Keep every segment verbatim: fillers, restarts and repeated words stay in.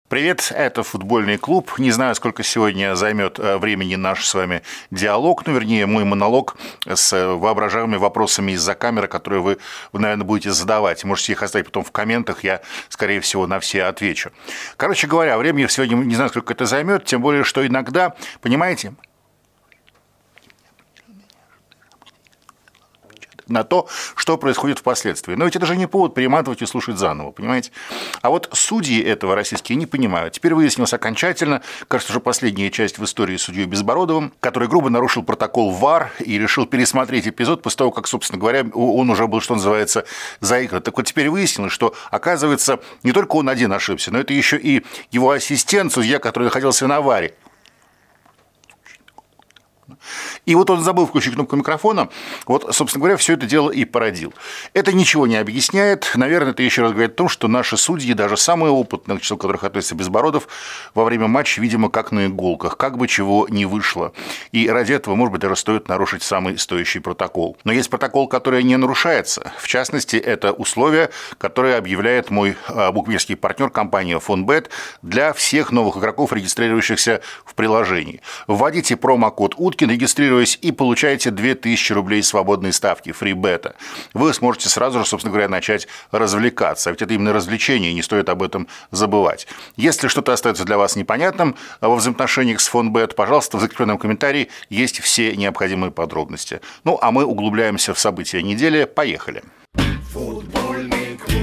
Привет, это футбольный клуб. Не знаю, сколько сегодня займет времени наш с вами диалог, ну, вернее, мой монолог с воображаемыми вопросами из-за камеры, которые вы, вы, наверное, будете задавать. Можете их оставить потом в комментах, я, скорее всего, на все отвечу. Короче говоря, времени сегодня не знаю, сколько это займет, тем более, что иногда, понимаете, на то, что происходит впоследствии. Но ведь это же не повод перематывать и слушать заново, понимаете? А вот судьи этого российские не понимают. Теперь выяснилось окончательно, кажется, уже последняя часть в истории с судьей Безбородовым, который грубо нарушил протокол ВАР и решил пересмотреть эпизод после того, как, собственно говоря, он уже был, что называется, заигран. Так вот, теперь выяснилось, что, оказывается, не только он один ошибся, но это еще и его ассистент, судья, который находился на ВАРе. И вот он забыл включить кнопку микрофона, вот, собственно говоря, все это дело и породил. Это ничего не объясняет, наверное, это еще раз говорит о том, что наши судьи, даже самые опытные, к числу которых относится Безбородов, во время матча, видимо, как на иголках, как бы чего ни вышло. И ради этого, может быть, даже стоит нарушить самый стоящий протокол. Но есть протокол, который не нарушается. В частности, это условие, которое объявляет мой букмекерский партнер, компания Фонбет, для всех новых игроков, регистрирующихся в приложении. Вводите промокод Уткин, регистрируйтесь и получаете две тысячи рублей свободной ставки, фрибета. Вы сможете сразу же, собственно говоря, начать развлекаться. Ведь это именно развлечение, не стоит об этом забывать. Если что-то остается для вас непонятным во взаимоотношениях с Фонбет, пожалуйста, в закрепленном комментарии есть все необходимые подробности. Ну, а мы углубляемся в события недели. Поехали. Футбольный клуб.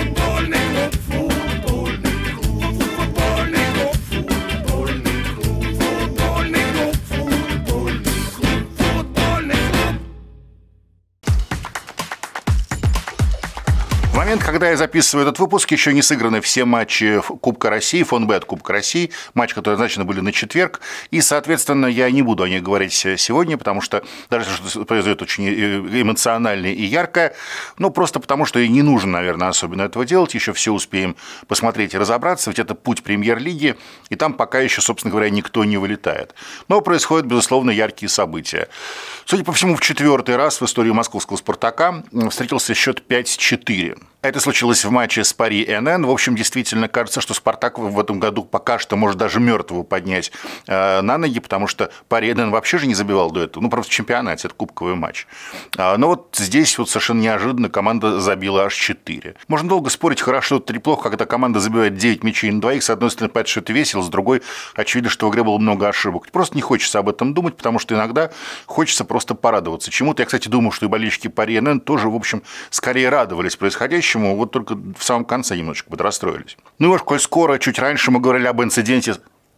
В момент, когда я записываю этот выпуск, еще не сыграны все матчи Кубка России, Фонбет Кубка России, матчи, которые назначены были на четверг, и, соответственно, я не буду о них говорить сегодня, потому что даже что произойдет очень эмоциональное и яркое, ну, просто потому что и не нужно, наверное, особенно этого делать, еще все успеем посмотреть и разобраться, ведь это путь премьер-лиги, и там пока еще, собственно говоря, никто не вылетает. Но происходят, безусловно, яркие события. Судя по всему, в четвертый раз в истории московского «Спартака» встретился счет пять-четыре. Это случилось в матче с Пари эн эн. В общем, действительно кажется, что «Спартак» в этом году пока что может даже мертвого поднять на ноги, потому что Пари эн эн вообще же не забивал до этого. Ну, правда, в чемпионате, это кубковый матч. Но вот здесь вот совершенно неожиданно команда забила аж четыре. Можно долго спорить, хорошо это или плохо, когда команда забивает девять мячей на двоих. С одной стороны, понятно, что это весело, с другой, очевидно, что в игре было много ошибок. Просто не хочется об этом думать, потому что иногда хочется просто порадоваться чему-то. Я, кстати, думаю, что и болельщики Пари эн эн тоже, в общем, скорее радовались происходящему, вот только в самом конце немножечко подрастроились. Ну и уж, коль скоро, чуть раньше мы говорили об инциденте.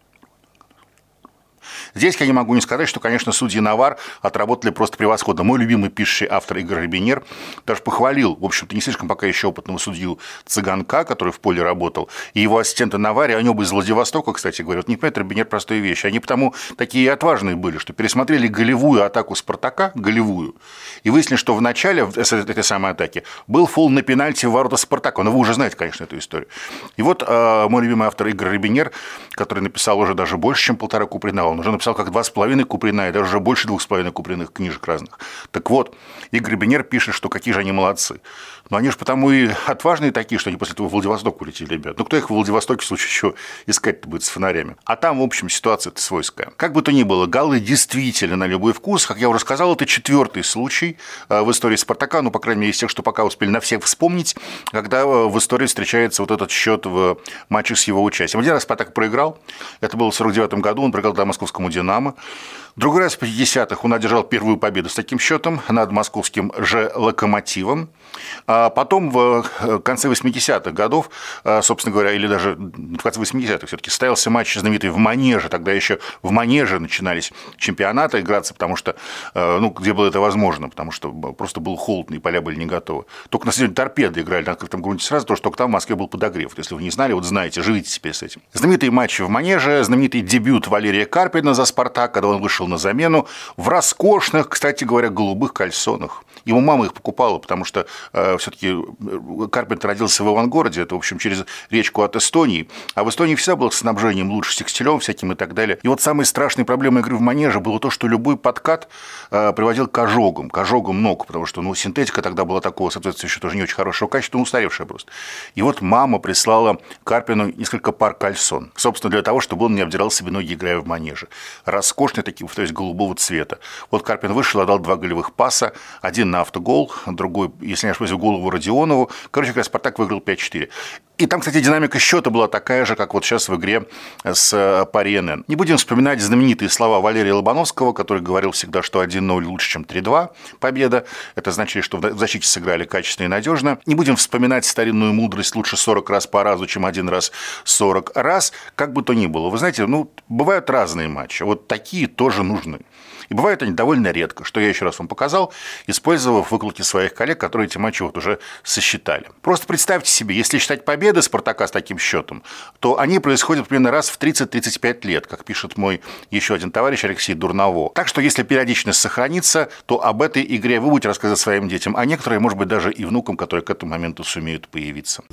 Здесь я не могу не сказать, что, конечно, судьи на ВАР отработали просто превосходно. Мой любимый пишущий автор Игорь Рибинер даже похвалил, в общем-то, не слишком пока еще опытного судью Цыганка, который в поле работал, и его ассистента на ВАРе, они оба из Владивостока, кстати говоря. Вот не понимает Рибинер простые вещи. Они потому такие отважные были, что пересмотрели голевую атаку «Спартака», голевую, и выяснили, что в начале этой самой атаки был фол на пенальти в ворота «Спартака». Но вы уже знаете, конечно, эту историю. И вот э, мой любимый автор Игорь Рибинер, который написал уже даже больше, чем полтора Куприна, он уже написал как два с половиной Куприна, и даже уже больше двух с половиной Куприных книжек разных. Так вот, Игорь Рибинер пишет, что какие же они молодцы. Но они же потому и отважные такие, что они после этого в Владивосток улетели, ребят. Ну, кто их в Владивостоке, в случае чего, искать-то будет с фонарями? А там, в общем, ситуация-то свойская. Как бы то ни было, голы действительно на любой вкус. Как я уже сказал, это четвертый случай в истории «Спартака», ну, по крайней мере, из тех, что пока успели на всех вспомнить, когда в истории встречается вот этот счет в матче с его участием. Один раз «Спартак» проиграл, это было в сорок девятом году, он проиграл до московскому «Динамо». Другой раз в пятидесятых он одержал первую победу с таким счетом над московским же «Локомотивом». А потом в конце восьмидесятых годов, собственно говоря, или даже в конце восьмидесятых все-таки состоялся матч знаменитый в Манеже. Тогда еще в Манеже начинались чемпионаты играться, потому что, ну, где было это возможно, потому что просто был холодно и поля были не готовы. Только на стадионе «Торпедо» играли на открытом грунте сразу, потому что только там в Москве был подогрев. Если вы не знали, вот знаете, живите теперь с этим. Знаменитые матчи в Манеже, знаменитый дебют Валерия Карпина за «Спартак», когда он вышел на замену в роскошных, кстати говоря, голубых кальсонах. Ему мама их покупала, потому что э, все-таки Карпентер родился в Ивангороде, это, в общем, через речку от Эстонии, а в Эстонии всегда было снабжением лучше текстилем всяким и так далее. И вот самой страшной проблемой игры в манеже было то, что любой подкат э, приводил к ожогам, к ожогам ног, потому что ну, синтетика тогда была такого, соответственно, еще тоже не очень хорошего качества, но устаревшая просто. И вот мама прислала Карпину несколько пар кальсон, собственно, для того, чтобы он не обдирал себе ноги, играя в манеже. Роскошные такие, повторюсь, голубого цвета. Вот Карпин вышел, отдал два голевых паса, один на автогол, другой, если не ошибаюсь, в голову Родионову. Короче говоря, «Спартак» выиграл пять четыре. И там, кстати, динамика счета была такая же, как вот сейчас в игре с Пари эн эн. Не будем вспоминать знаменитые слова Валерия Лобановского, который говорил всегда, что один ноль лучше, чем три два победа. Это значит, что в защите сыграли качественно и надежно. Не будем вспоминать старинную мудрость «лучше сорок раз по разу, чем один раз сорок раз». Как бы то ни было. Вы знаете, ну, бывают разные матчи. Вот такие тоже нужны. И бывают они довольно редко, что я еще раз вам показал, использовав выкладки своих коллег, которые эти матчи вот уже сосчитали. Просто представьте себе, если считать победы «Спартака» с таким счетом, то они происходят примерно раз в тридцать-тридцать пять лет, как пишет мой еще один товарищ Алексей Дурново. Так что если периодичность сохранится, то об этой игре вы будете рассказывать своим детям, а некоторые, может быть, даже и внукам, которые к этому моменту сумеют появиться.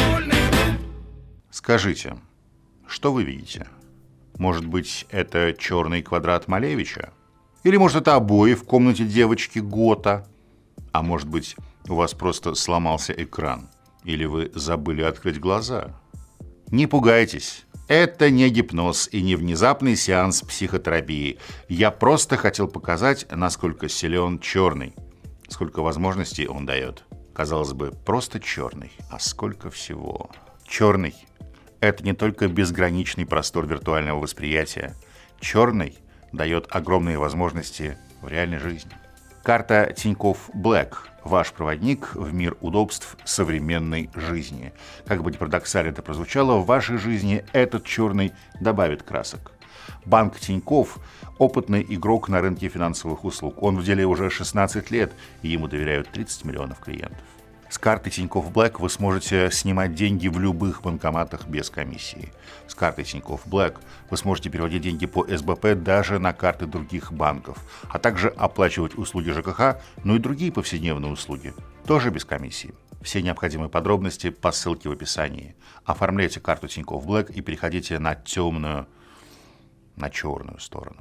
Скажите, что вы видите? Может быть, это черный квадрат Малевича? Или, может, это обои в комнате девочки Гота? А может быть, у вас просто сломался экран? Или вы забыли открыть глаза? Не пугайтесь. Это не гипноз и не внезапный сеанс психотерапии. Я просто хотел показать, насколько силен черный. Сколько возможностей он дает. Казалось бы, просто черный. А сколько всего. Черный – это не только безграничный простор виртуального восприятия. Черный – дает огромные возможности в реальной жизни. Карта Тинькофф Black – ваш проводник в мир удобств современной жизни. Как бы ни парадоксально это прозвучало, в вашей жизни этот черный добавит красок. Банк Тинькофф – опытный игрок на рынке финансовых услуг. Он в деле уже шестнадцать лет, и ему доверяют тридцать миллионов клиентов. С карты Тинькофф Black вы сможете снимать деньги в любых банкоматах без комиссии. С картой Тинькофф Black вы сможете переводить деньги по эс бэ пэ даже на карты других банков, а также оплачивать услуги жэ ка ха, ну и другие повседневные услуги, тоже без комиссии. Все необходимые подробности по ссылке в описании. Оформляйте карту Тинькофф Black и переходите на темную, на черную сторону.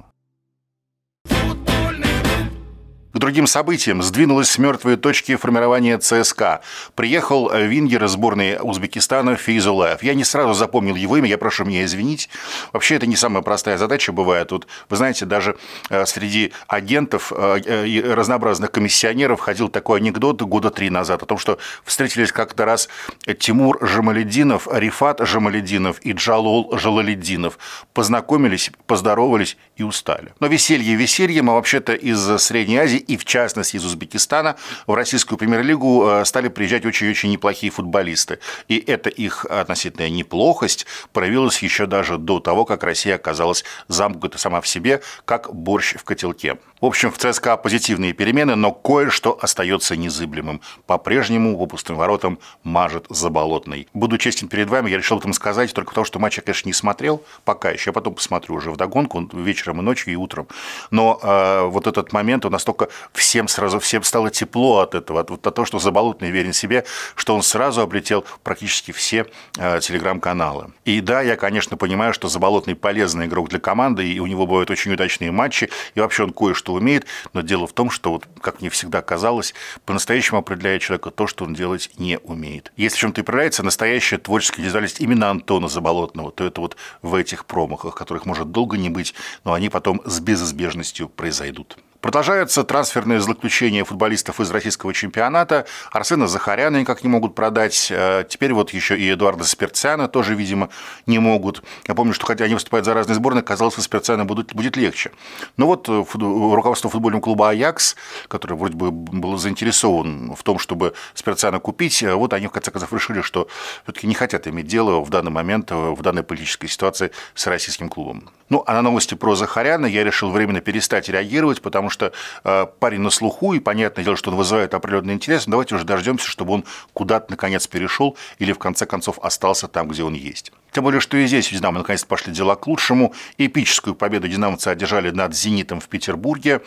К другим событиям сдвинулось с мертвой точки формирования цэ эс ка. Приехал вингер сборной Узбекистана Фейзулаев. Я не сразу запомнил его имя, я прошу меня извинить. Вообще, это не самая простая задача бывает. Тут, вы знаете, даже среди агентов и разнообразных комиссионеров ходил такой анекдот года три назад о том, что встретились как-то раз Тимур Жамалетдинов, Рифат Жамалетдинов и Джалол Жалалетдинов. Познакомились, поздоровались и устали. Но веселье весельем, а вообще-то из Средней Азии и, в частности, из Узбекистана в российскую премьер-лигу стали приезжать очень-очень неплохие футболисты. И эта их относительная неплохость проявилась еще даже до того, как Россия оказалась замкнута сама в себе, как борщ в котелке. В общем, в цэ эс ка позитивные перемены, но кое-что остается незыблемым. По-прежнему по пустым воротам мажет Заболотный. Буду честен перед вами, я решил об этом сказать только потому, что матч я, конечно, не смотрел пока еще, я потом посмотрю уже вдогонку, вечером и ночью, и утром. Но э, вот этот момент, он настолько всем сразу, всем стало тепло от этого, от, от того, что Заболотный верен себе, что он сразу облетел практически все э, телеграм-каналы. И да, я, конечно, понимаю, что Заболотный полезный игрок для команды, и у него бывают очень удачные матчи, и вообще он кое-что умеет, но дело в том, что, вот, как мне всегда казалось, по-настоящему определяет человека то, что он делать не умеет. Если в чем-то и проявляется настоящая творческая индивидуальность именно Антона Заболотного, то это вот в этих промахах, которых может долго не быть, но они потом с безизбежностью произойдут. Продолжаются трансферные злоключения футболистов из российского чемпионата. Арсена Захаряна никак не могут продать. Теперь вот еще и Эдуарда Спирциана тоже, видимо, не могут. Я помню, что хотя они выступают за разные сборные, казалось, что Спирциана будет, будет легче. Но вот руководство футбольного клуба «Аякс», который вроде бы был заинтересован в том, чтобы Спирциана купить, вот они в конце концов решили, что все-таки не хотят иметь дело в данный момент, в данной политической ситуации с российским клубом. Ну, а на новости про Захаряна я решил временно перестать реагировать, потому что парень на слуху, и понятное дело, что он вызывает определенный интерес, но давайте уже дождемся, чтобы он куда-то наконец перешел или в конце концов остался там, где он есть. Тем более, что и здесь у «Динамо» наконец-то пошли дела к лучшему. Эпическую победу динамовцы одержали над «Зенитом» в Петербурге.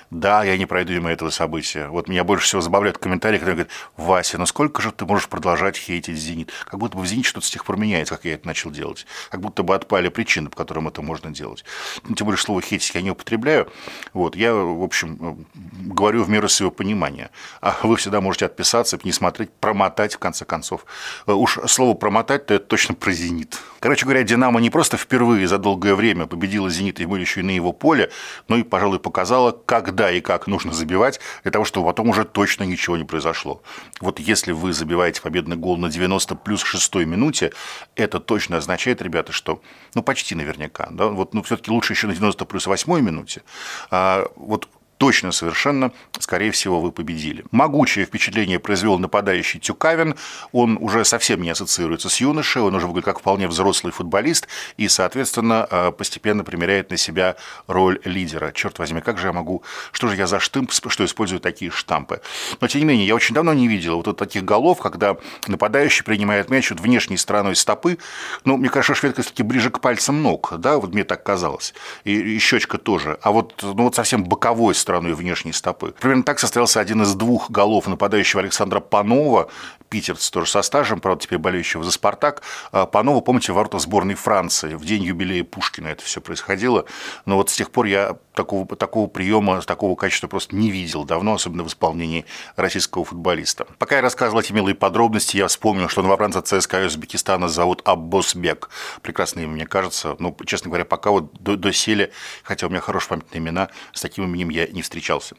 Да, я не пройду мимо этого события. Вот меня больше всего забавляют комментарии, которые говорят: Вася, ну сколько же ты можешь продолжать хейтить «Зенит»? Как будто бы в «Зените» что-то с тех пор меняется, как я это начал делать. Как будто бы отпали причины, по которым это можно делать. Ну, тем более, слово «хейтить» я не употребляю. Вот, я, в общем, говорю в меру своего понимания. А вы всегда можете отписаться, не смотреть, промотать, в конце концов. Уж слово «промотать»-то это точно про «Зенит». Короче говоря, «Динамо» не просто впервые за долгое время победила «Зенит» и были еще и на его поле, но и, пожалуй, показала, когда и как нужно забивать, для того, чтобы потом уже точно ничего не произошло. Вот если вы забиваете победный гол на девяносто плюс шестой минуте, это точно означает, ребята, что, ну, почти наверняка, да, вот, ну, все-таки лучше еще на девяносто плюс восьмой минуте, а, вот точно совершенно, скорее всего, вы победили. Могучее впечатление произвел нападающий Тюкавин. Он уже совсем не ассоциируется с юношей, он уже выглядит как вполне взрослый футболист и, соответственно, постепенно примеряет на себя роль лидера. Черт возьми, как же я могу... Что же я за штамп, что использую такие штампы? Но, тем не менее, я очень давно не видел вот таких голов, когда нападающий принимает мяч вот внешней стороной стопы. Ну, мне кажется, шведка все-таки ближе к пальцам ног, да, вот мне так казалось. И, и щечка тоже. А вот, ну, вот совсем боковой стороной внешней стопы. Примерно так состоялся один из двух голов нападающего Александра Панова, питерца тоже со стажем, правда, теперь болеющего за «Спартак». Панова, помните, в воротах сборной Франции. В день юбилея Пушкина это все происходило. Но вот с тех пор я такого, такого приема, такого качества просто не видел давно, особенно в исполнении российского футболиста. Пока я рассказывал эти милые подробности, я вспомнил, что новобранца ЦСКА Узбекистана зовут Аббосбек. Прекрасное имя, мне кажется. Но, честно говоря, пока вот до, доселе, хотя у меня хорошие памятные имена, с таким именем я не встречался.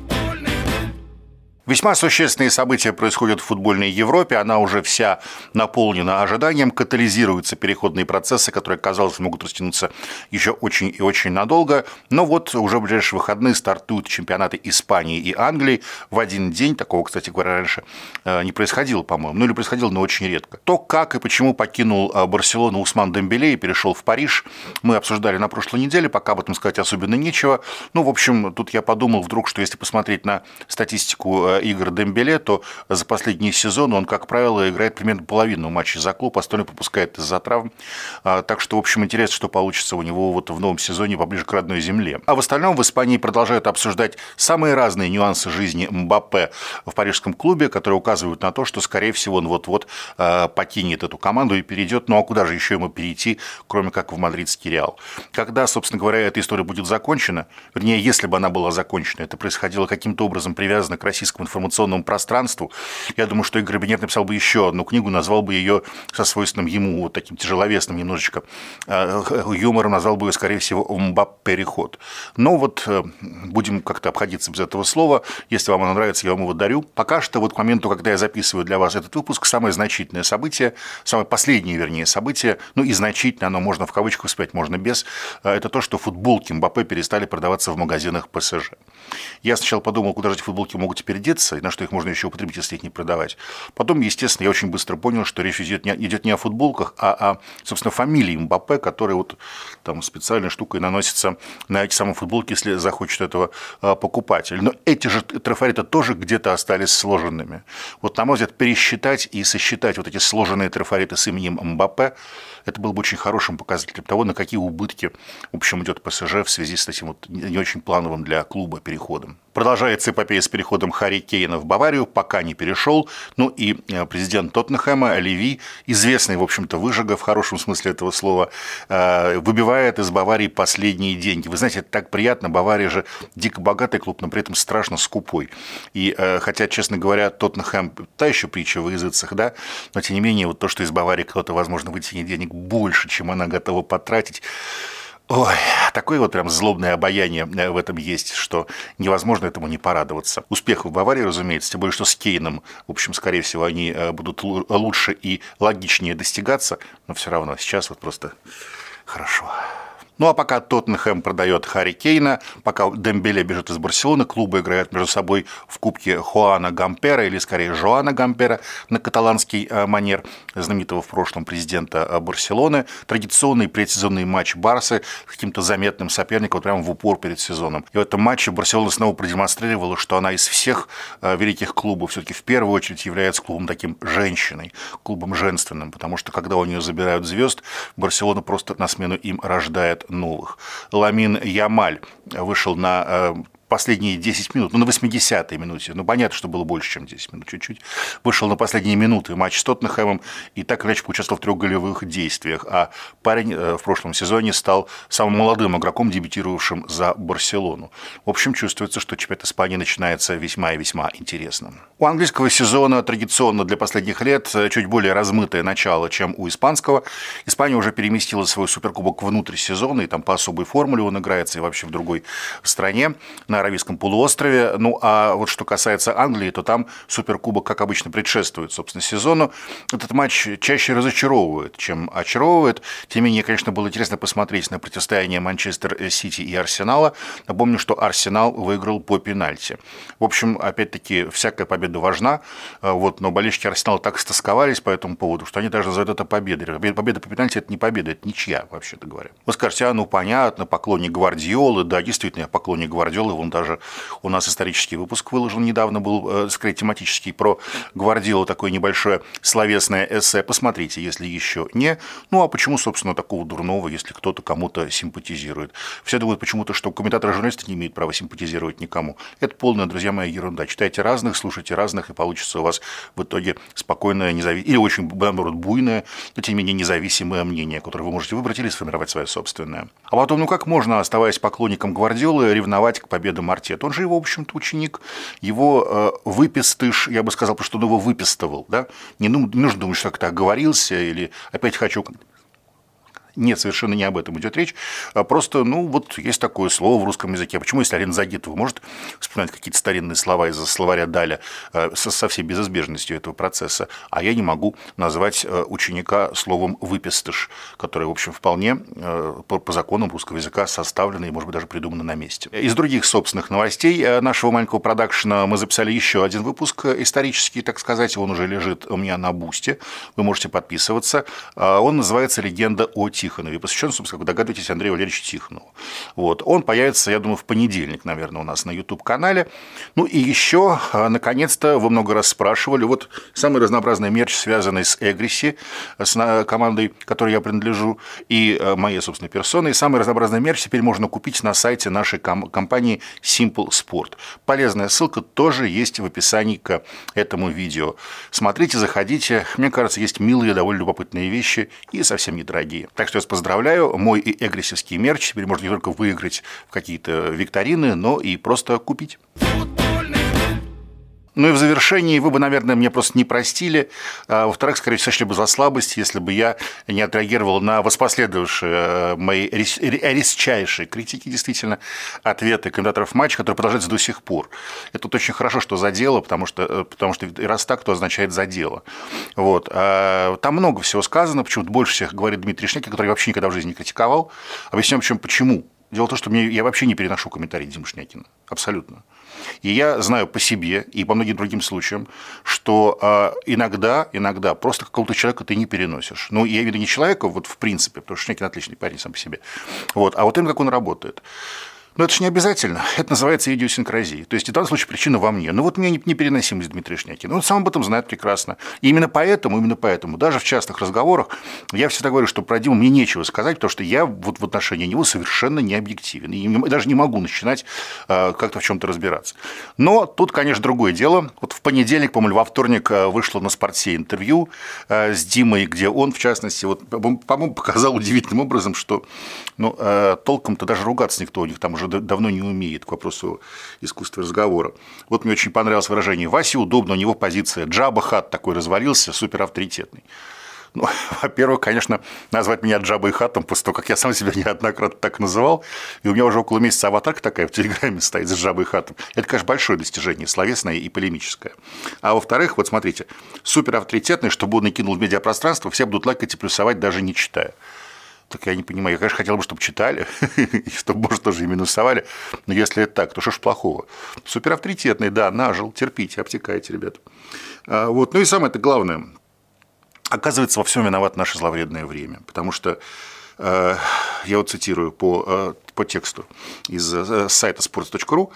Весьма существенные события происходят в футбольной Европе, она уже вся наполнена ожиданием, катализируются переходные процессы, которые, казалось, могут растянуться еще очень и очень надолго. Но вот уже в ближайшие выходные стартуют чемпионаты Испании и Англии в один день. Такого, кстати говоря, раньше не происходило, по-моему. Ну или происходило, но очень редко. То, как и почему покинул Барселону Усман Дембеле и перешел в Париж, мы обсуждали на прошлой неделе, пока об этом сказать особенно нечего. Ну, в общем, тут я подумал вдруг, что если посмотреть на статистику игр Дембеле, то за последние сезоны он, как правило, играет примерно половину матчей за клуб, остальное пропускает из-за травм. Так что, в общем, интересно, что получится у него вот в новом сезоне поближе к родной земле. А в остальном в Испании продолжают обсуждать самые разные нюансы жизни Мбаппе в парижском клубе, которые указывают на то, что, скорее всего, он вот-вот покинет эту команду и перейдет. Ну а куда же еще ему перейти, кроме как в мадридский Реал? Когда, собственно говоря, эта история будет закончена, вернее, если бы она была закончена, это происходило каким-то образом привязано к российскому информационному пространству, я думаю, что Игорь Робинер написал бы еще одну книгу, назвал бы ее со свойственным ему вот таким тяжеловесным немножечко юмором, назвал бы ее, скорее всего, «Мбаппе-переход». Но вот будем как-то обходиться без этого слова. Если вам оно нравится, я вам его дарю. Пока что вот к моменту, когда я записываю для вас этот выпуск, самое значительное событие, самое последнее, вернее, событие, ну и значительное, оно можно в кавычках сказать, можно без, это то, что футболки Мбаппе перестали продаваться в магазинах ПСЖ. Я сначала подумал, куда же эти футболки могут теперь деться, и на что их можно еще употребить, если их не продавать. Потом, естественно, я очень быстро понял, что речь идет не, идет не о футболках, а о, собственно, фамилии Мбаппе, которая вот там специальной штукой наносится на эти самые футболки, если захочет этого покупатель. Но эти же трафареты тоже где-то остались сложенными. Вот, на мой взгляд, пересчитать и сосчитать вот эти сложенные трафареты с именем Мбаппе, это был бы очень хорошим показателем того, на какие убытки, в общем, идет ПСЖ в связи с этим вот не очень плановым для клуба переходом. Продолжается эпопея с переходом Харри Кейна в Баварию, пока не перешел. Ну и президент Тоттенхэма Леви, известный, в общем-то, выжига в хорошем смысле этого слова, выбивает из Баварии последние деньги. Вы знаете, это так приятно. Бавария же дико богатый клуб, но при этом страшно скупой. И хотя, честно говоря, Тоттенхэм та еще притча во языцах, да, но тем не менее, вот то, что из Баварии кто-то, возможно, вытянет денег больше, чем она готова потратить. Ой, такое вот прям злобное обаяние в этом есть, что невозможно этому не порадоваться. Успех в Баварии, разумеется, тем более, что с Кейном, в общем, скорее всего, они будут лучше и логичнее достигаться, но все равно сейчас вот просто хорошо. Ну а пока Тоттенхэм продает Харри Кейна, пока Дембеле бежит из Барселоны, клубы играют между собой в кубке Хуана Гампера, или скорее Жоана Гампера на каталанский манер, знаменитого в прошлом президента Барселоны. Традиционный предсезонный матч Барсы с каким-то заметным соперником вот прямо в упор перед сезоном. И в этом матче Барселона снова продемонстрировала, что она из всех великих клубов все-таки в первую очередь является клубом таким женщиной, клубом женственным, потому что когда у нее забирают звезд, Барселона просто на смену им рождает новых. Ламин Ямаль вышел на последние десять минут, ну, на восьмидесятой минуте, ну, понятно, что было больше, чем десять минут, чуть-чуть, вышел на последние минуты матч с Тоттенхэмом и так или иначе поучаствовал в трех голевых действиях. А парень в прошлом сезоне стал самым молодым игроком, дебютировавшим за Барселону. В общем, чувствуется, что чемпионат Испании начинается весьма и весьма интересно. У английского сезона традиционно для последних лет чуть более размытое начало, чем у испанского. Испания уже переместила свой суперкубок внутрь сезона, и там по особой формуле он играется и вообще в другой стране, на Аравийском полуострове. Ну, а вот что касается Англии, то там суперкубок, как обычно, предшествует, собственно, сезону. Этот матч чаще разочаровывает, чем очаровывает. Тем не менее, конечно, было интересно посмотреть на противостояние Манчестер Сити и Арсенала. Напомню, что Арсенал выиграл по пенальти. В общем, опять-таки, всякая победа важна, вот, но болельщики Арсенала так стосковались по этому поводу, что они даже называют это победой. Победа по пенальти – это не победа, это ничья, вообще-то говоря. Вы скажете, а, ну, понятно, поклонник Гвардиолы. Да, действительно, я поклонник Гвардиолы. Вон даже у нас исторический выпуск выложил недавно, был, так сказать, тематический про Гвардиолу, такое небольшое словесное эссе. Посмотрите, если еще не. Ну, а почему, собственно, такого дурного, если кто-то кому-то симпатизирует? Все думают почему-то, что комментаторы-журналисты не имеют права симпатизировать никому. Это полная, друзья мои, ерунда. Читайте разных, слушайте разных, и получится у вас в итоге спокойное, независимое, или очень, наоборот, буйное, но, тем не менее, независимое мнение, которое вы можете выбрать или сформировать свое собственное. А потом, ну как можно, оставаясь поклонником Гвардиолы, ревновать к победам Артета? Он же его, в общем-то, ученик, его э, выпистыш, я бы сказал, что он его выпистывал, да? Не, ну, не нужно думать, что как-то оговорился, или опять хочу... Нет, совершенно не об этом идет речь. Просто, ну, вот есть такое слово в русском языке. Почему, если Ален Загитова может вспоминать какие-то старинные слова из словаря Даля со всей безызбежностью этого процесса, а я не могу назвать ученика словом «выпистыш», которое, в общем, вполне по законам русского языка составлено и, может быть, даже придумано на месте. Из других собственных новостей нашего маленького продакшена мы записали еще один выпуск исторический, так сказать. Он уже лежит у меня на Бусте. Вы можете подписываться. Он называется «Легенда о Тихонове», посвящен, собственно, как вы догадываетесь, Андрею Валерьевичу Тихонову. Вот. Он появится, я думаю, в понедельник, наверное, у нас на YouTube-канале. Ну и еще, наконец-то, вы много раз спрашивали, вот самый разнообразный мерч, связанный с Эгриси, с командой, которой я принадлежу, и моей собственной персоной. И самый разнообразный мерч теперь можно купить на сайте нашей компании Simple Sport. Полезная ссылка тоже есть в описании к этому видео. Смотрите, заходите. Мне кажется, есть милые, довольно любопытные вещи и совсем недорогие. Так что я вас поздравляю. Мой и эгрисевский мерч теперь можно не только выиграть в какие-то викторины, но и просто купить. Ну и в завершении вы бы, наверное, мне просто не простили. А, во-вторых, скорее всего, сочли бы за слабость, если бы я не отреагировал на воспоследовавшие мои резчайшие критики, действительно, ответы комментаторов матча, которые продолжаются до сих пор. Это тут очень хорошо, что задело, потому что, потому что раз так, то означает задело. Вот. А, там много всего сказано, почему-то больше всех говорит Дмитрий Шнекин, который я вообще никогда в жизни не критиковал. Объясню, почему. почему. Дело в том, что мне, я вообще не переношу комментарии Димы Шнякина. Абсолютно. И я знаю по себе и по многим другим случаям, что э, иногда, иногда просто какого-то человека ты не переносишь. Ну, я имею в виду не человека, вот в принципе, потому что Шнякин отличный парень сам по себе. Вот, а вот именно как он работает. Но это же не обязательно. Это называется идиосинкразией. То есть, в данном случае причина во мне. Ну, вот мне непереносимость Дмитрия Шнякина. Он сам об этом знает прекрасно. И именно поэтому, именно поэтому, даже в частных разговорах, я всегда говорю, что про Диму мне нечего сказать, потому что я вот в отношении него совершенно не объективен. И даже не могу начинать как-то в чем-то разбираться. Но тут, конечно, другое дело. Вот в понедельник, по-моему, во вторник вышло на «Спорте» интервью с Димой, где он, в частности, вот, по-моему, показал удивительным образом, что ну, толком-то даже ругаться никто у них там уже давно не умеет к вопросу искусства разговора. Вот мне очень понравилось выражение. Васе удобно, у него позиция. Джаба Хат такой развалился, суперавторитетный. Ну, во-первых, конечно, назвать меня Джабой Хатом после того, как я сам себя неоднократно так называл, и у меня уже около месяца аватарка такая в Телеграме стоит с Джабой Хатом. Это, конечно, большое достижение, словесное и полемическое. А во-вторых, вот смотрите, суперавторитетный, чтобы он накинул в медиапространство, все будут лайкать и плюсовать, даже не читая. Так я не понимаю. Я, конечно, хотел бы, чтобы читали, и чтобы, может, тоже и минусовали. Но если это так, то что ж плохого? Суперавторитетный, да, нажил, терпите, обтекайте, ребята. Вот. Ну и самое-то главное. Оказывается, во всем виновато наше зловредное время. Потому что, я вот цитирую по, по тексту из сайта sports точка ru,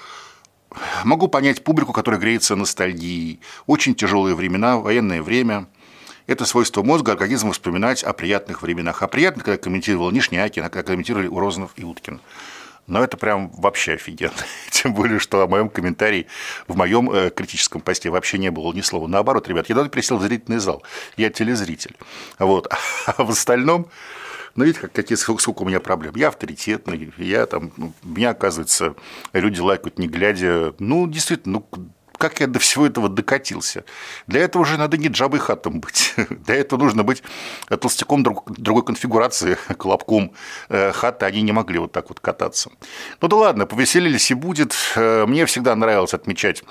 могу понять публику, которая греется ностальгией. Очень тяжелые времена, военное время. Это свойство мозга, организма вспоминать о приятных временах. А приятно, когда комментировал Нишнякин, а когда комментировали Урозанов и Уткин. Но это прям вообще офигенно. Тем более, что о моем комментарии в моем э, критическом посте вообще не было ни слова. Наоборот, ребят, я даже присел в зрительный зал. Я телезритель. Вот. А в остальном... Ну, видите, какие, сколько у меня проблем. Я авторитетный, я там, меня, оказывается, люди лайкают не глядя. Ну, действительно, ну, как я до всего этого докатился? Для этого уже надо не Джабой Хаттом быть. Для этого нужно быть толстяком друг, другой конфигурации, колобком Хатта. Они не могли вот так вот кататься. Ну да ладно, повеселились и будет. Мне всегда нравилось отмечать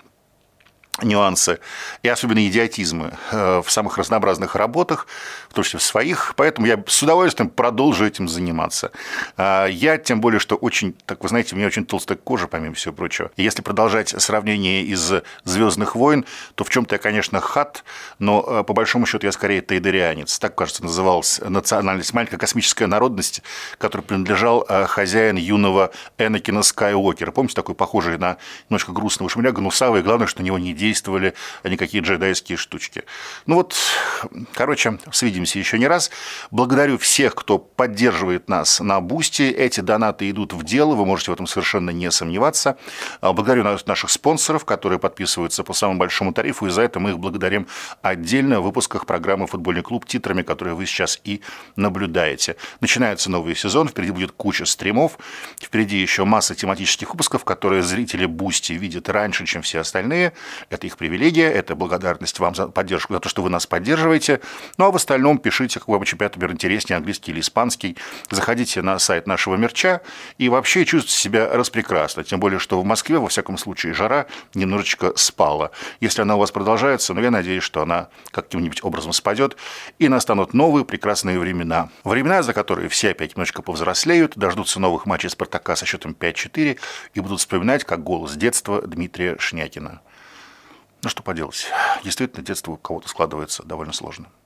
нюансы и особенно идиотизмы в самых разнообразных работах, в том числе в своих, поэтому я с удовольствием продолжу этим заниматься. Я, тем более, что очень, так вы знаете, у меня очень толстая кожа, помимо всего прочего. И если продолжать сравнение из «Звездных войн», то в чем-то я, конечно, Хатт, но по большому счету я скорее тейдерианец. Так, кажется, называлась национальность, маленькая космическая народность, которой принадлежал хозяин юного Энакина Скайуокера. Помните, такой похожий на немножко грустного шмеля, гнусавый, главное, что у него не действовали никакие джедайские штучки. Ну вот, короче, свидимся еще не раз. Благодарю всех, кто поддерживает нас на Бусти. Эти донаты идут в дело, вы можете в этом совершенно не сомневаться. Благодарю наших спонсоров, которые подписываются по самому большому тарифу, и за это мы их благодарим отдельно в выпусках программы «Футбольный клуб», титрами, которые вы сейчас и наблюдаете. Начинается новый сезон, впереди будет куча стримов, впереди еще масса тематических выпусков, которые зрители Бусти видят раньше, чем все остальные. Это их привилегия, это благодарность вам за поддержку, за то, что вы нас поддерживаете. Ну а в остальном пишите, какой вам чемпионат мира интереснее, английский или испанский. Заходите на сайт нашего мерча и вообще чувствуйте себя распрекрасно. Тем более, что в Москве, во всяком случае, жара немножечко спала. Если она у вас продолжается, но я надеюсь, что она каким-нибудь образом спадет, и настанут новые прекрасные времена. Времена, за которые все опять немножечко повзрослеют, дождутся новых матчей «Спартака» со счетом пять-четыре и будут вспоминать, как голос детства Дмитрия Шнякина. Ну, что поделать, действительно, детство у кого-то складывается довольно сложно.